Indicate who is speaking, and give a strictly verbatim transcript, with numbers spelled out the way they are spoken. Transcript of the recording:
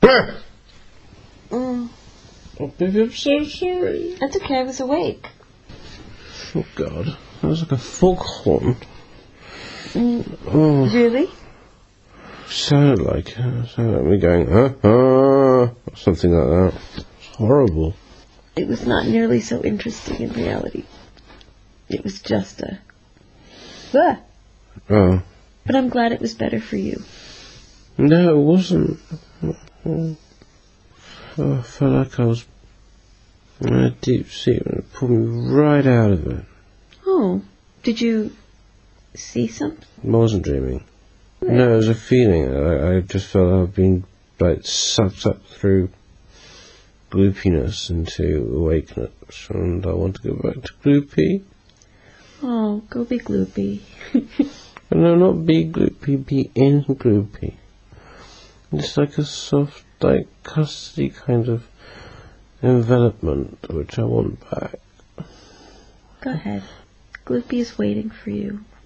Speaker 1: mm.
Speaker 2: Oh, baby, I'm so sorry.
Speaker 1: That's okay, I was awake.
Speaker 2: Oh, God. That was like a foghorn.
Speaker 1: Mm.
Speaker 2: Oh.
Speaker 1: Really?
Speaker 2: Sounded like it. Sounded like me going, huh? Uh, or something like that. It's horrible.
Speaker 1: It was not nearly so interesting in reality. It was just a... Ah.
Speaker 2: Oh.
Speaker 1: But I'm glad it was better for you.
Speaker 2: No, it wasn't. Oh, I felt like I was in a deep sleep and it pulled me right out of it.
Speaker 1: Oh. Did you see something?
Speaker 2: I wasn't dreaming. Right. No, it was a feeling. I, I just felt I'd been like sucked up through gloopiness into awakeness, and I want to go back to gloopy.
Speaker 1: Oh, go be gloopy.
Speaker 2: No, not be gloopy, be in gloopy. It's like a soft, like custody kind of envelopment, which I want back.
Speaker 1: Go ahead. Gloopy is waiting for you.